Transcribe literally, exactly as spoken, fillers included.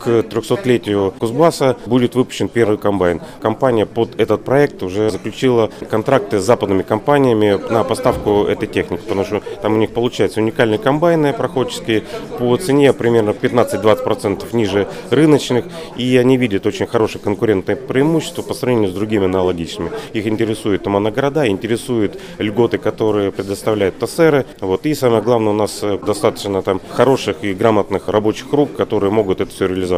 к трехсотлетию Кузбасса будет выпущен первый комбайн. Компания под этот проект уже заключила контракты с западными компаниями на поставку этой техники, потому что там у них получается уникальные комбайны проходческие по цене примерно пятнадцать-двадцать процентов ниже рыночных, и они видят очень хорошее конкурентное преимущество по сравнению с другими аналогичными. Их интересуют туманогорода, интересуют льготы, которые предоставляют ТСРы. Вот. И самое главное, у нас достаточно там хороших и грамотных рабочих рук, которые могут это все реализовать.